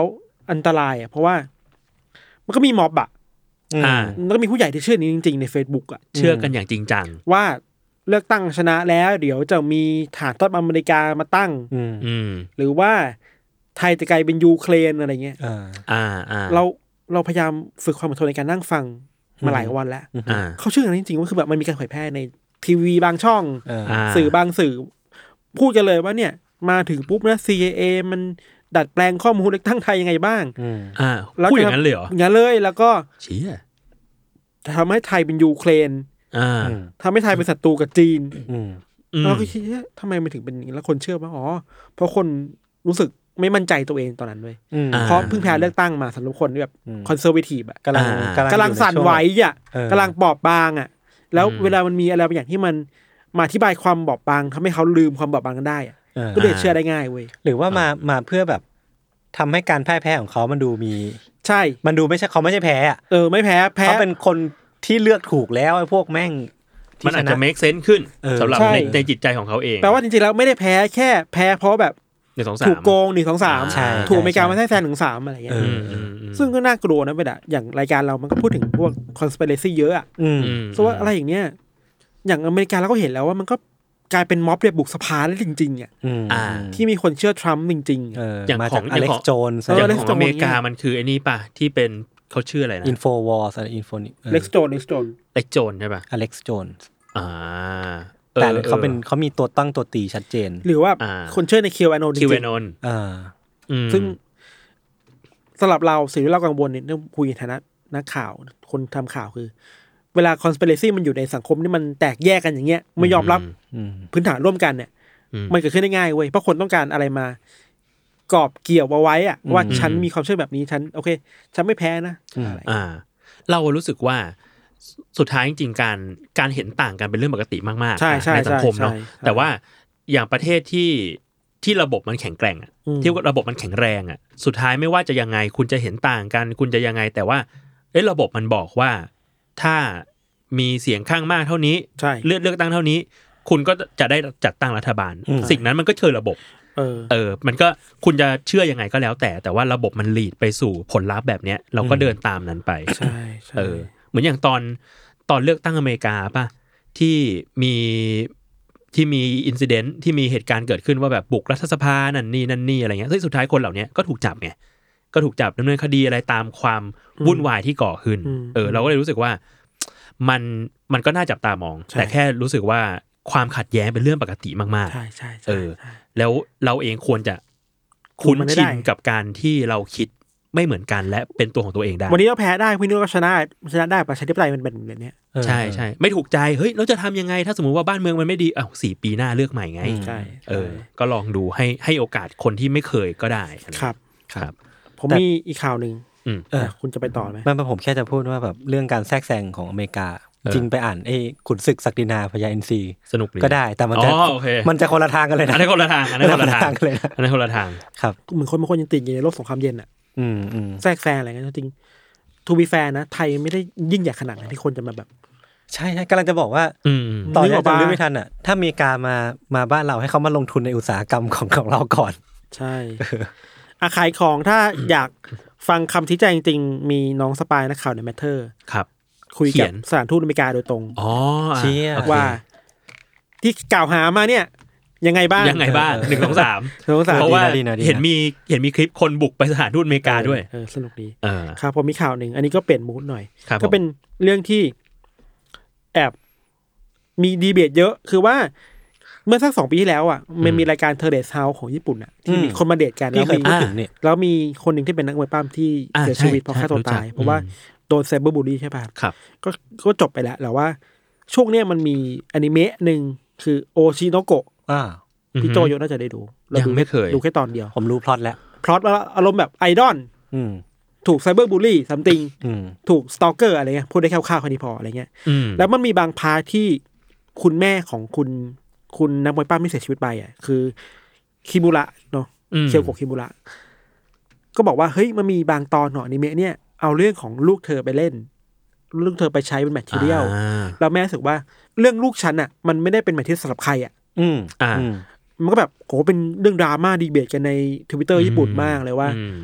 อันตรายอ่ะเพราะว่ามันก็มีม็อบอ่ะแล้วก็มีผู้ใหญ่ที่เชื่อนี้จริงๆใน Facebook อ่ะเชื่อกันอย่างจริงจังว่าเลือกตั้งชนะแล้วเดี๋ยวจะมีฐานทัพอเมริกามาตั้งหรือว่าไทยจะกลายเป็นยูเครนอะไรเงี้ยเราพยายามฝึกความอดทนในการนั่งฟังมาหลายวันแล้วเขาเชื่อกันจริงๆว่าคือแบบมันมีการเผยแพร่ในทีวีบางช่องสื่อบางสื่อพูดกันเลยว่าเนี่ยมาถึงปุ๊บนะ CIA มันดัดแปลงข้อมูลเลือกตั้งไทยยังไงบ้างพูดอย่างนั้นเลยเหรออย่างนั้นเลยแล้วก็เชี่ยทำให้ไทยเป็นยูเครนทำให้ไทยเป็นศัตรูกับจีนเราก็คิดว่าทำไมมันถึงเป็นอย่างนี้แล้วคนเชื่อว่าอ๋อเพราะคนรู้สึกไม่มั่นใจตัวเองตอนนั้นด้วยเพราะเพิ่งแพ้เลือกตั้งมาสำหรับคนแบบคอนเซอร์เวทีฟอ่ะกำลังสั่นไหวอ่ะกำลังบอบบางอ่ะแล้วเวลามันมีอะไรบางอย่างที่มันมาอธิบายความบอบบางทำให้เขาลืมความบอบบางกันได้อ่ะก็เลยเชื่อได้ง่ายเว้ยหรือว่ามาเพื่อแบบทำให้การพ่ายแพ้ของเขามันดูมีใช่มันดูไม่ใช่เขาไม่ใช่แพ้อ่ะไม่แพ้เขาเป็นคนที่เลือกถูกแล้วไอ้พวกแม่งมันอาจจะ make sense ขึ้นสำหรับในจิตใจของเขาเองแปลว่าจริงๆแล้วไม่ได้แพ้แค่แพ้เพราะแบบถูกโกง1-2-3ถูกอเมริกามาแทรกแซง1-3อะไรอย่างเงี้ยซึ่งก็น่ากลัวนะเว้ยอ่ะอย่างรายการเรามันก็พูดถึงพวก conspiracy เยอะอ่ะเพราะว่าอะไรอย่างเนี้ยอย่างอเมริกาเราก็เห็นแล้วว่ามันก็กลายเป็นม็อบเนี่ยบุกสภาได้จริงๆอ่ะที่มีคนเชื่อทรัมป์จริงๆอย่างของอเล็กซ์โจนส์อย่างของอเมริกามันคือไอ้นี่ป่ะที่เป็นเขาชื่ออะไรนะ Infowars อะไรเล็กซ์โจนใช่ป่ะอเล็กซ์โจนส์แต่เขามีตัวตั้งตัวตีชัดเจนหรือว่าคนเชื่อในคิวแอนนจริงซึ่งสำหรับเราสิ่งที่เรากังวลเนี่ยคุยในฐานะนักข่าวคนทำข่าวคือเวลา conspiracy มันอยู่ในสังคมที่มันแตกแยกกันอย่างเงี้ยไม่ยอมรับพื้นฐานร่วมกันเนี่ยมันเกิดขึ้นได้ง่ายเว้ยเพราะคนต้องการอะไรมากอบเกี่ยวเอาไว้อะว่าฉันมีความเชื่อแบบนี้ฉันโอเคฉันไม่แพ้นะเรารู้สึกว่าสุดท้ายจริงๆการเห็นต่างกันเป็นเรื่องปกติมากๆในสังคมเนาะแต่ว่าอย่างประเทศที่ระบบมันแข็งแกร่งอ่ะที่ระบบมันแข็งแรงอ่ะสุดท้ายไม่ว่าจะยังไงคุณจะเห็นต่างกันคุณจะยังไงแต่ว่าระบบมันบอกว่าถ้ามีเสียงข้างมากเท่านี้เลือกตั้งเท่านี้คุณก็จะได้จัดตั้งรัฐบาลสิ่งนั้นมันก็เชิญระบบมันก็คุณจะเชื่อยังไงก็แล้วแต่ว่าระบบมันลีดไปสู่ผลลัพธ์แบบเนี้ยเราก็เดินตามนั้นไปใช่เหมือนอย่างตอนเลือกตั้งอเมริกาป่ะที่มีอินซิเดนต์ที่มีเหตุการณ์เกิดขึ้นว่าแบบบุกรัฐสภานั่นนี่อะไรเงี้ยซึ่งสุดท้ายคนเหล่านี้ก็ถูกจับไงก็ถูกจับดำเนินคดีอะไรตามความวุ่นวายที่ก่อขึ้นเราก็เลยรู้สึกว่ามันก็น่าจับตามองแต่แค่รู้สึกว่าความขัดแย้งเป็นเรื่องปกติมากๆใช่แล้วเราเองควรจะคุ้นชินกับการที่เราคิดไม่เหมือนกันและเป็นตัวของตัวเองได้วันนี้เราแพ้ได้พรุ่งนี้เราก็ชนะได้ประชาธิปไตยมันเป็นแบบนี้ใช่ไม่ถูกใจเฮ้ยเราจะทำยังไงถ้าสมมุติว่าบ้านเมืองมันไม่ดี4 ปีหน้าเลือกใหม่ไงใช่ก็ลองดูให้โอกาสคนที่ไม่เคยก็ได้ครับผมมีอีกข่าวนึงคุณจะไปต่อไหมไม่ผมแค่จะพูดว่าแบบเรื่องการแทรกแซงของอเมริกาจริงไปอ่านขุนศึกศักดินาพญาอินทรีสนุกก็ได้แต่มันจะคนละทางกันเลยนะอันนี้คนละทางเลยอันนี้คนละทางครับเหมือนคนบางคนยังติดอยู่ในโลกสงครามเย็นอ่ะแทรกแซงอะไรเงี้ยจริงทูบีแฟร์นะไทยไม่ได้ยิ่งใหญ่ขนาดนั้นที่คนจะมาแบบใช่กำลังจะบอกว่าตอนนี้จำไม่ทันอ่ะถ้าอเมริกามาบ้านเราให้เขามาลงทุนในอุตสาหกรรมของเราก่อนใช่ขายของถ้าอยากฟังคำชี้แจงจริงมีน้องสปายนักข่าวใน Matter ครับคุยกับสถานทูตอเมริกาโดยตรงว่าที่กล่าวหามาเนี่ยยังไงบ้าง 1-2-3เพราะว่าเห็นมีคลิปคนบุกไปสถานทูตอเมริกาด้วยสนุกดีครับผมมีข่าวหนึ่งอันนี้ก็เปลี่ยนมูดหน่อยก็เป็นเรื่องที่แอบมีดีเบตเยอะคือว่าเมื่อสัก2 ปีที่แล้วอ่ะมันมีรายการเทอร์เรสเฮาส์ของญี่ปุ่นอ่ะที่มีคนมาเดทกันแล้วมีคนหนึ่งที่เป็นนักมวยปล้ำที่เสียชีวิตเพราะฆ่าตัวตายเพราะว่าโดนไซเบอร์บูลลี่ใช่ป่ะก็จบไปแล้วแต่ว่าช่วงเนี้ยมันมีอนิเมะนึงคือโอชิโนโกะพี่โจโยน่าจะได้ดูเราดูแค่ตอนเดียวผมรู้พล็อตแล้วอารมณ์แบบไอดอลถูกไซเบอร์บูลลี่ซัมติงถูกสตอเกอร์อะไรเงี้ยพูดได้คร่าวๆแค่นี้พออะไรเงี้ยแล้วมันมีบางพาร์ทที่คุณแม่ของคุณนักมวยปั้มที่เสียชีวิตไปอ่ะคือคิมุระเนาะเคียวโกะคิมุระก็บอกว่าเฮ้ยมันมีบางตอนของอนิเมะเนี่ยเอาเรื่องของลูกเธอไปเล่นลูกเธอไปใช้เป็นแมททีเรียลแล้วแม่รู้สึกว่าเรื่องลูกฉันอ่ะมันไม่ได้เป็นแมทที่สำหรับใครอ่ะมันก็แบบโหเป็นเรื่องดราม่าดีเบตกันใน Twitter ญี่ปุ่นมากเลยว่า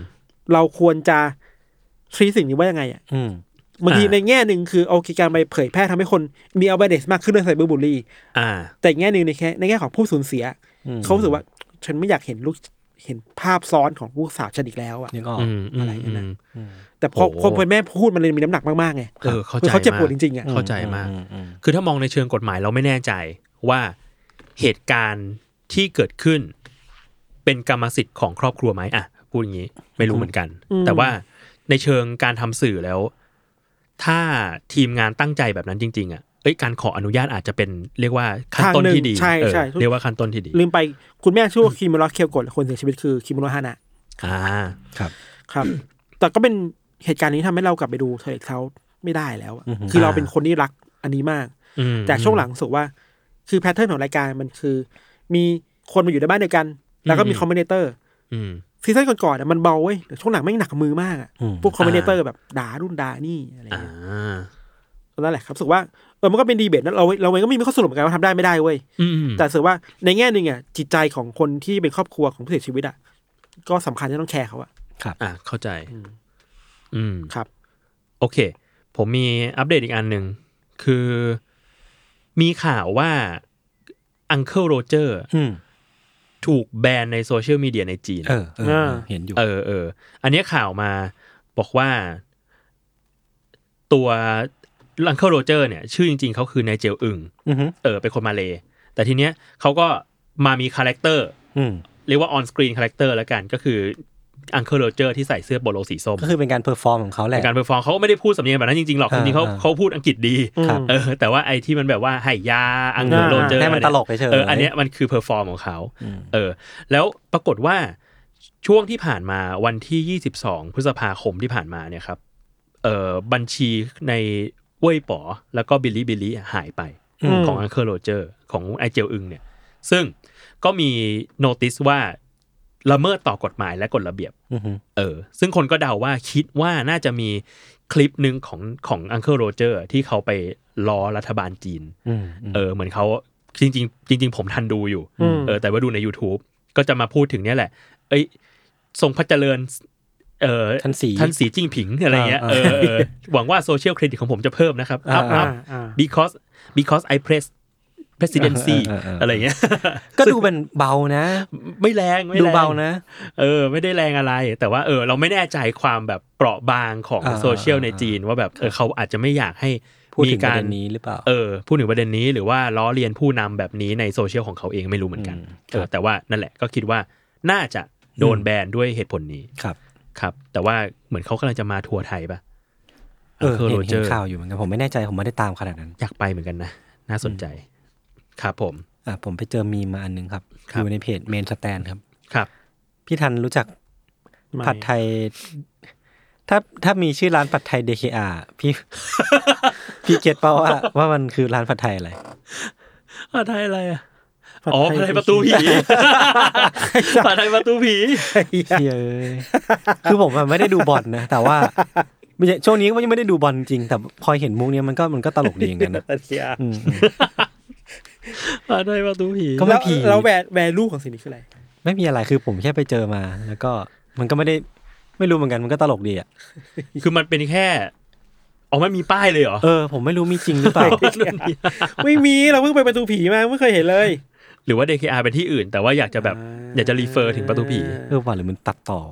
เราควรจะทรีตสิ่งนี้ว่ายังไงอ่ะบางทีในแง่นึงคือโอเคการไปเผยแพร่ทำให้คนมี awareness มากขึ้นเรื่องไซเบอร์บูลลี่แต่แง่นึงในแง่ของผู้สูญเสียเขารู้สึกว่าฉันไม่อยากเห็นภาพซ้อนของลูกสาวฉันอีกแล้วอ่ะอะไรอย่างนั้นแต่พอแม่พูดมันเลยมีน้ำหนักมากๆไงเขาเจ็บปวดจริงๆอ่ะเข้าใจมากคือถ้ามองในเชิงกฎหมายเราไม่แน่ใจว่าเหตุการณ์ที่เกิดขึ้นเป็นกรรมสิทธิ์ของครอบครัวไหมอ่ะพูดอย่างนี้ไม่รู้เหมือนกันแต่ว่าในเชิงการทำสื่อแล้วถ้าทีมงานตั้งใจแบบนั้นจริงๆอ่ะการขออนุญาตอาจจะเป็นเรียกว่าขั้นต้นที่ดีเรียกว่าขั้นต้นที่ดีลืมไปคุณแม่ชื่อว่าคิมโรสเคลกดคนเสียชีวิตคือคิมโรสฮานะครับแต่ก็เป็นเหตุการณ์นี้ทำให้เรากลับไปดูเทเลเขาไม่ได้แล้วคือเราเป็นคนที่รักอันนี้มากแต่ช่วงหลังรู้สึกว่าคือแพทเทิร์นของรายการมันคือมีคนมาอยู่ในบ้านเดียวกันแล้วก็มีคอมเมนเตอร์ซีซั่นก่อนๆมันเบาเว้ยแต่ช่วงหลังไม่หนักมือมากอ่ะพวกคอมเมนเตอร์แบบด่ารุ่นด่านี่อะไรอย่างเงี้ยนั่นแหละครับรู้สึกว่ามันก็เป็นดีเบตนะเราเองก็มีข้อสรุปเหมือนกันว่าทำได้ไม่ได้เว้ยแต่รู้สึกว่าในแง่นึงอ่ะจิตใจของคนที่เป็นครอบครัวของผู้เสียชีวิตอ่ะก็สำคัญที่ต้องแคร์เขาอ่ะครับเข้าใจครับโอเคผมมีอัปเดตอีกอันนึงคือมีข่าวว่าUncle Rogerถูกแบนในโซเชียลมีเดียในจีนเห็นอยู่อันนี้ข่าวมาบอกว่าตัวUncle Roger เนี่ยชื่อจริงๆเขาคือนายเจลอึ่งเป็นคนมาเลแต่ทีเนี้ยเขาก็มามีคาแรคเตอร์เรียกว่าออนสกรีนคาแรคเตอร์แล้วกันก็คือUncle Roger ที่ใส่เสื้อโปโลสีส้มก็คือเป็นการเพอร์ฟอร์มของเขาแหละการเพอร์ฟอร์มเขาไม่ได้พูดสำเนียงแบบนั้นจริงๆหรอกจริงๆเขาพูดอังกฤษดีแต่ว่าไอ้ที่มันแบบว่าให้ยาUncle Roger ให้มันตลกเฉยอันเนี้ยมันคือเพอร์ฟอร์มของเขาแล้วปรากฏว่าช่วงที่ผ่านมาวันที่22พฤษภาคมที่ผ่านมาเนี่ยครับบัญชีในเว่ยป๋อแล้วก็บิลลี่หายไปของUncle Rogerของไอเจียวอึงเนี่ยซึ่งก็มีโนติสว่าละเมิดต่อกฎหมายและกฎระเบียบซึ่งคนก็เดาว่าคิดว่าน่าจะมีคลิปนึงของUncle Rogerที่เขาไปล้อรัฐบาลจีนเหมือนเขาจริงผมทันดูอยู่แต่ว่าดูใน YouTube ก็จะมาพูดถึงเนี่ยแหละทรงพระเจริญท่านสีจิ้งผิงอะไรเงี้ยหวังว่าโซเชียลเครดิตของผมจะเพิ่มนะครับup because I presidency อะไรเงี้ยก็ดูเป็นเบานะไม่แรงดูเบานะไม่ได้แรงอะไรแต่ว่าเราไม่แน่ใจความแบบเปราะบางของโซเชียลในจีนว่าแบบเขาอาจจะไม่อยากให้มีการนี้หรือเปล่าพูดถึงประเด็นนี้หรือว่าล้อเลียนผู้นำแบบนี้ในโซเชียลของเขาเองไม่รู้เหมือนกันแต่ว่านั่นแหละก็คิดว่าน่าจะโดนแบนด้วยเหตุผลนี้ครับแต่ว่าเหมือนเขากำลังจะมาทัวร์ไทยป่ะเห็นข่าวอยู่เหมือนกันผมไม่แน่ใจผมไม่ได้ตามขนาดนั้นอยากไปเหมือนกันนะน่าสนใจครับผมไปเจอมีมาอันนึงครับอยู่ในเพจเมนสแตนครับพี่ทันรู้จักผัดไทยถ้ามีชื่อร้านผัดไทย DKR พี่เก็ตเปล่าว่ามันคือร้านผัดไทยอะไรผัดไทยอะไรอ่ะผัดไทยประตูผีผัดไทยประตูผีคือผมไม่ได้ดูบอลนะแต่ว่าช่วงนี้ก็ยังไม่ได้ดูบอลจริงแต่พอเห็นมุกนี้มันก็ตลกดีอย่างนั้นนะผัดไทยประตูผีก็ไม่ผีแล้วแวลูของสิ่งนี้คืออะไรไม่มีอะไรคือผมแค่ไปเจอมาแล้วก็มันก็ไม่รู้เหมือนกันมันก็ตลกดีอ่ะคือมันเป็นแค่ไม่มีป้ายเลยเหรอผมไม่รู้มีจริงหรือเปล่าไม่มีเราเพิ่งไปประตูผีมาไม่เคยเห็นเลยหรือว่า DKR เป็นที่อื่นแต่ว่าอยากจะรีเฟอร์ถึงประตูผีว่าหรือมันตัดต่อ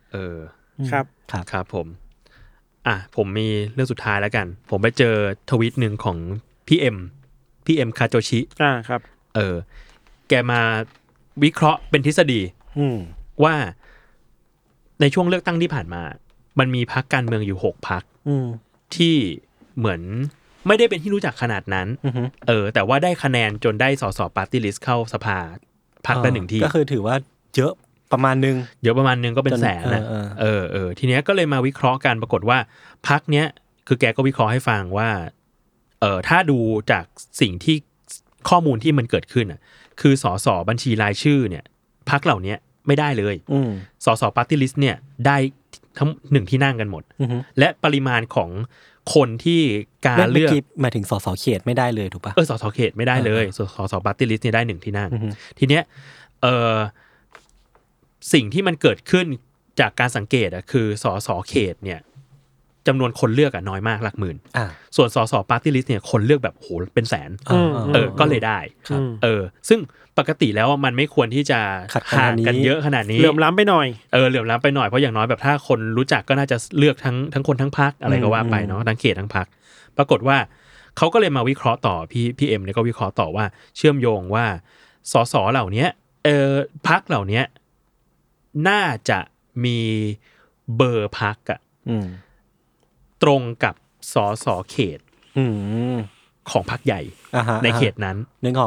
ครับผมมีเรื่องสุดท้ายแล้วกันผมไปเจอทวีตนึงของพี่เอ็มคาโจชิครับแกมาวิเคราะห์เป็นทฤษฎีว่าในช่วงเลือกตั้งที่ผ่านมามันมีพรรคการเมืองอยู่6พรรคที่เหมือนไม่ได้เป็นที่รู้จักขนาดนั้นแต่ว่าได้คะแนนจนได้สสปาร์ตี้ลิสต์เข้าสภาพรรคละ1ที่ก็คือถือว่าเยอะประมาณนึงก็เป็นแสนนะทีเนี้ยก็เลยมาวิเคราะห์กันปรากฏว่าพรรคเนี้ยคือแกก็วิเคราะห์ให้ฟังว่าถ้าดูจากสิ่งที่ข้อมูลที่มันเกิดขึ้นคือสสบัญชีรายชื่อเนี่ยพรรคเหล่านี้ไม่ได้เลยสสปาร์ตี้ลิสต์เนี่ยได้ทั้ง1ที่นั่งกันหมดและปริมาณของคนที่การเลือกหมายถึงสสเขตไม่ได้เลยถูกป่ะสสเขตไม่ได้เลยสสปาร์ตี้ลิสต์เนี่ยได้1ที่นั่งทีเนี้ยสิ่งที่มันเกิดขึ้นจากการสังเกตอ่ะคือสสเขตเนี่ยจำนวนคนเลือกอ่ะน้อยมากหลักหมื่นส่วนสสปาร์ตี้ลิสต์เนี่ยคนเลือกแบบโหเป็นแสนก็เลยได้ซึ่งปกติแล้วมันไม่ควรที่จะห่างกันเยอะขนาดนี้เหลื่อมล้ำไปหน่อยเหลื่อมล้ำไปหน่อยเพราะอย่างน้อยแบบถ้าคนรู้จักก็น่าจะเลือกทั้งคนทั้งพรรคอะไรก็ว่าไปเนาะทั้งเขตทั้งพรรคปรากฏว่าเขาก็เลยมาวิเคราะห์ต่อพี่เอ็มเนี่ยก็วิเคราะห์ต่อว่าเชื่อมโยงว่าสสเหล่านี้พรรคเหล่านี้น่าจะมีเบอร์พรรคอ่ะตรงกับสสเขตของพรรคใหญ่ในเขตนั้นนึกออก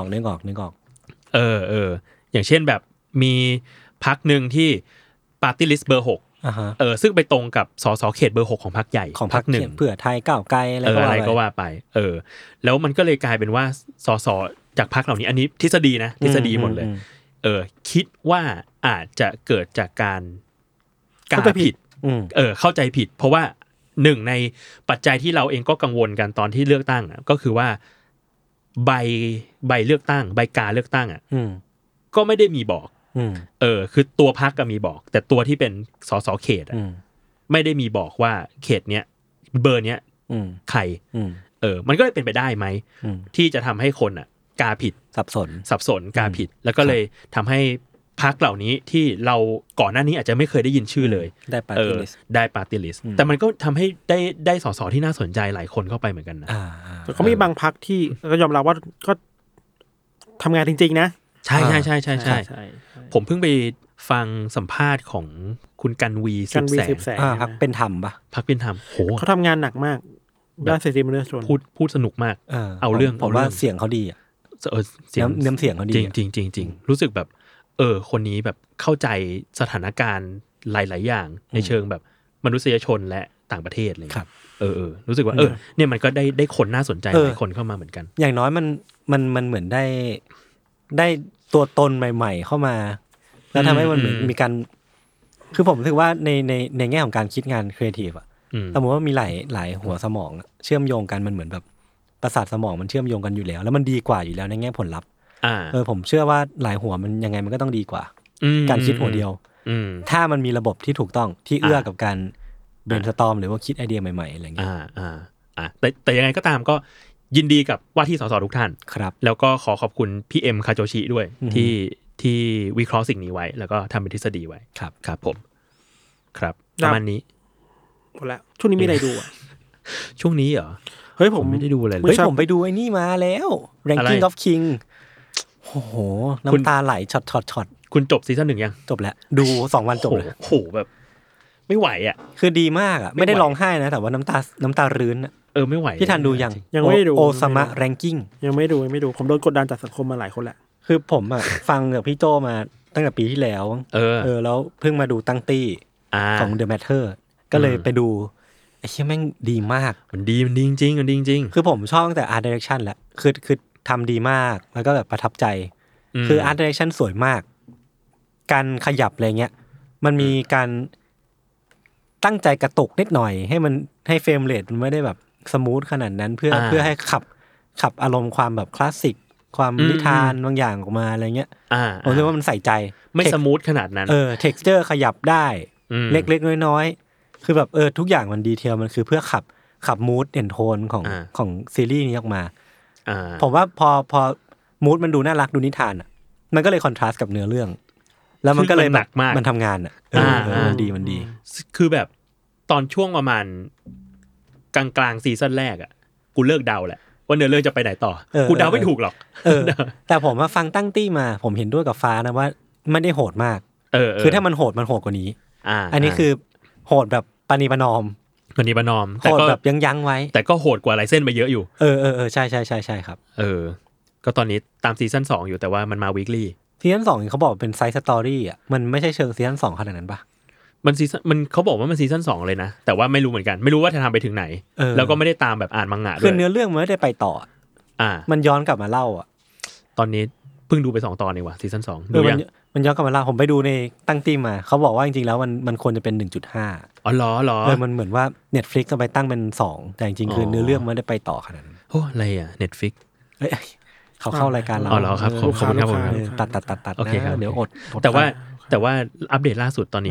อย่างเช่นแบบมีพรรคนึงที่ปาร์ตี้ลิสต์เบอร์6ซึ่งไปตรงกับสสเขตเบอร์6ของพรรคใหญ่ของพรรคหนึ่งเผื่อไทยก้าวไกลอะไรก็ว่าไปแล้วมันก็เลยกลายเป็นว่าสสจากพรรคเหล่านี้อันนี้ทฤษฎีนะทฤษฎีหมดเลยคิดว่าอาจจะเกิดจากการเข้าใจผิดเข้าใจผิดเพราะว่าหนึ่งในปัจจัยที่เราเองก็กังวลกันตอนที่เลือกตั้งก็คือว่าใบเลือกตั้งใบกาเลือกตั้งก็ไม่ได้มีบอกคือตัวพรรคก็มีบอกแต่ตัวที่เป็นสสเขตไม่ได้มีบอกว่าเขตเนี้ยเบอร์เนี้ยใครมันก็เลยเป็นไปได้ไหมที่จะทำให้คนกาผิดสับสนกาผิดแล้วก็เลยทำให้พรรคเหล่านี้ที่เราก่อนหน้านี้อาจจะไม่เคยได้ยินชื่อเลยได้ปาร์ตี้ลิสต์แต่มันก็ทำให้ได้สสที่น่าสนใจหลายคนเข้าไปเหมือนกันนะแต่ก็มีบางพรรคที่ก็ยอมรับว่าก็ทำงานจริงๆนะใช่ผมเพิ่งไปฟังสัมภาษณ์ของคุณกันวี10 แสนพรรคเป็นธรรมปะพรรคเป็นธรรมโหเขาทำงานหนักมากด้านสิทธิมนุษยชนพูดสนุกมากเอาเรื่องผมว่าเสียงเขาดีเนื้อเสียงเขาดีจริงรู้สึกแบบคนนี้แบบเข้าใจสถานการณ์หลายๆอย่างในเชิงแบบมนุษยชนและต่างประเทศเลยครับรู้สึกว่าเนี่ยมันก็ได้คนน่าสนใจหลายคนเข้ามาเหมือนกันอย่างน้อยมันเหมือนได้ตัวตนใหม่ๆเข้ามาแล้วทำให้มันเหมือนมีการคือผมรู้สึกว่าในแง่ของการคิดงานครีเอทีฟสมมติว่ามีหลายหัวสมองเชื่อมโยงกันมันเหมือนแบบประสาทสมองมันเชื่อมโยงกันอยู่แล้วมันดีกว่าอยู่แล้วในแง่ผลลัพธ์ผมเชื่อว่าหลายหัวมันยังไงมันก็ต้องดีกว่าการคิดหัวเดียวถ้ามันมีระบบที่ถูกต้องที่เอื้อกับการเบรนสตอร์มหรือว่าคิดไอเดียใหม่ๆอะไรอย่างเงี้ยแต่ยังไงก็ตามก็ยินดีกับว่าที่สสทุกท่านครับแล้วก็ขอบคุณพี่เอ็มคาโจชิด้วยที่วิเคราะห์สิ่งนี้ไว้แล้วก็ทำเป็นทฤษฎีไว้ครับผมครับประมาณนี้หมดแล้วช่วงนี้มีอะไรดูช่วงนี้เหรอเฮ้ยผมไม่ได้ดูอะไรเลยผมไปดูไอ้นี่มาแล้ว Ranking of King โอ้โหน้ำตาไหลช็อตคุณจบซีซั่น1ยังจบแล้วดู2วันจบเลยโอ้โหแบบไม่ไหวคือดีมากไม่ได้ร้องไห้นะแต่ว่าน้ำตารื้นไม่ไหวพี่ทันดูยังไม่ดูโอซามะ Ranking ยังไม่ดูผมโดนกดดันจากสังคมมาหลายคนแหละคือผมฟังจากพี่โจมาตั้งแต่ปีที่แล้วแล้วเพิ่งมาดูตั้งตี้ของ The Matter ก็เลยไปดูไอ้เหี้ยแม่งดีมากมันดีจริงคือผมชอบตั้งแต่ Art Direction แหละคือทำดีมากแล้วก็แบบประทับใจคือ Art Direction สวยมากการขยับอะไรเงี้ยมันมีการตั้งใจกระตุกนิดหน่อยให้เฟรมเรทมันไม่ได้แบบสมูทขนาดนั้นเพื่อให้ขับอารมณ์ความแบบคลาสสิกความนิทานบางอย่างออกมาอะไรเงี้ยผมคิดว่ามันใส่ใจไม่สมูทขนาดนั้น texture ขยับได้เล็กๆน้อยๆคือแบบทุกอย่างมันดีเทลมันคือเพื่อขับมูดแอนด์โทนของซีรีส์นี้ออกมาผมว่าพอมูดมันดูน่ารักดูนิทานมันก็เลยคอนทราสต์กับเนื้อเรื่องแล้วมันก็เลยหนักมากมันทำงานมันดีคือแบบตอนช่วงประมาณกลางซีซั่นแรกกูเลิกเดาแหละว่าเนื้อเรื่องจะไปไหนต่อกูเดาไม่ถูกหรอกแต่ผมมาฟังตั้งตี้มาผมเห็นด้วยกับฟ้านะว่าไม่ได้โหดมากคือถ้ามันโหดกว่านี้อันนี้คือโหดแบบปณีประนอมโหดแบบยั้งไว้แต่ก็โหดกว่าลายเส้นไปเยอะอยู่ใช่ครับก็ตอนนี้ตามซีซั่น2อยู่แต่ว่ามันมาวีคลี่ซีซั่น2เขาบอกเป็นไซส์สตอรี่มันไม่ใช่เชิงซีซั่น2ขนาดนั้นปะมันเขาบอกว่ามันซีซั่น2เลยนะแต่ว่าไม่รู้เหมือนกันไม่รู้ว่าจะทำไปถึงไหนแล้วก็ไม่ได้ตามแบบอ่านมังงะด้วยคือเนื้อเรื่องมันไม่ได้ไปต่อมันย้อนกลับมาเล่าตอนนี้เพิ่งดูไป2 ตอนเองว่ะซีซั่น2ดูยังมันย้อนกลับมาเล่าผมไปดูในตั้งตีมมาเขาบอกว่าจริงๆแล้วมันควรจะเป็น 1.5 อ๋อเหรอมันเหมือนว่า Netflix จะไปตั้งเป็น2แต่จริงๆคือเนื้อเรื่องไม่ได้ไปต่อขนาดนั้นโอ้อะไรNetflix เขาเข้ารายการเราอ๋อเหรอครับขอบคุณครับผมตัดโอเคครับเดี๋ยวอดแต่ว่าอัปเดตล่าสุดตอนนี้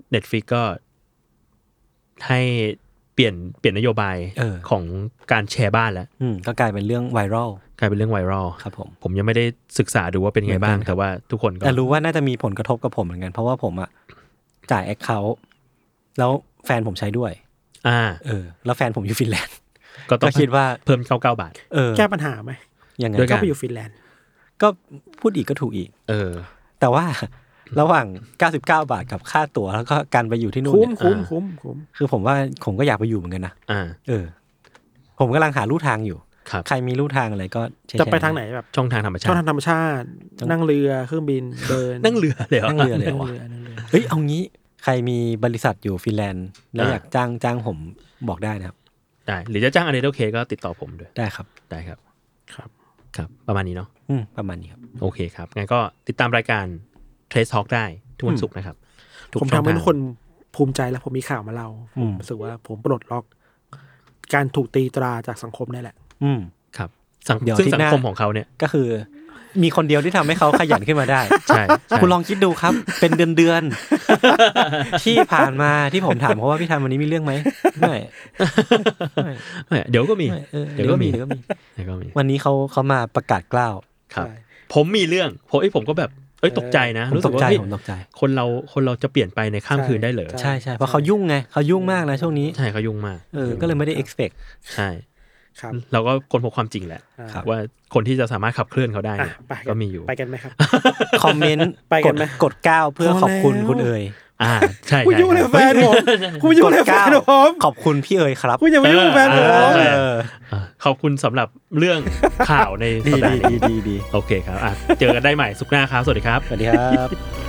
Netflix ก็ให้เปลี่ยนนโยบายของการแชร์บ้านแล้วก็กลายเป็นเรื่องไวรัลครับผมยังไม่ได้ศึกษาดูว่าเป็นไงบ้างแต่ว่าทุกคนก็แต่รู้ว่าน่าจะมีผลกระทบกับผมเหมือนกันเพราะว่าผมจ่าย account แล้วแฟนผมใช้ด้วยแล้วแฟนผมอยู่ฟินแลนด์ก็คิดว่าเพิ่ม99 บาทแก้ปัญหาไหมยังไงก็ไปอยู่ฟินแลนด์ก็พูดอีกก็ถูกอีกแต่ว่าระหว่าง99 บาทกับค่าตั๋วแล้วก็การไปอยู่ที่นู่นคุ้มคือผมว่าผมก็อยากไปอยู่เหมือนกันนะผมกำลังหาลู่ทางอยู่ใครมีลู่ทางอะไรก็จะไปทางไหนแบบช่องทางธรรมชาตินั่งเรือเครื่องบินเดินนั่งเรือเลยเฮ้ยเอางี้ใครมีบริษัทอยู่ฟินแลนด์แล้วอยากจ้างผมบอกได้นะครับได้หรือจะจ้างUntitled Caseก็ติดต่อผมด้วยได้ครับประมาณนี้เนาะประมาณนี้ครับโอเคครับงั้นก็ติดตามรายการ Trace Talk ได้ทุกวันศุกร์นะครับผมทำให้ทุกคนภูมิใจและผมมีข่าวมาเล่าผมรู้สึกว่าผมปลดล็อกการถูกตีตราจากสังคมได้แหละครับซึ่งสังคมของเขาเนี่ยก็คือมีคนเดียวที่ทำให้เขาขยันขึ้นมาได้ใช่คุณลองคิดดูครับเป็นเดือนที่ผ่านมาที่ผมถามเขาว่าพี่ทันวันนี้มีเรื่องไหมไม่เดี๋ยวก็มีวันนี้เขามาประกาศกล้าวครับผมมีเรื่องผมก็แบบตกใจนะรู้สึกว่าคนเราจะเปลี่ยนไปในข้ามคืนได้เหรอใช่เพราะเขายุ่งไงเขายุ่งมากนะช่วงนี้ใช่เขายุ่งมากก็เลยไม่ได้ expect ใช่เราก็ค้นพบความจริงแหละว่าคนที่จะสามารถขับเคลื่อนเขาได้ก็มีอยู่ไปกันไหมครับคอมเมนต์กด9เพื่อขอบคุณคุณเอ๋ยใช่คุณยุ่งเลยแฟนผมคุณยุ่งเลยแฟนผมขอบคุณพี่เอ๋ยครับคุณอย่ามายุ่งแฟนผมขอบคุณสำหรับเรื่องข่าวในสัปดาห์นี้ดีโอเคครับเจอกันได้ใหม่ศุกร์หน้าครับสวัสดีครับสวัสดีครับ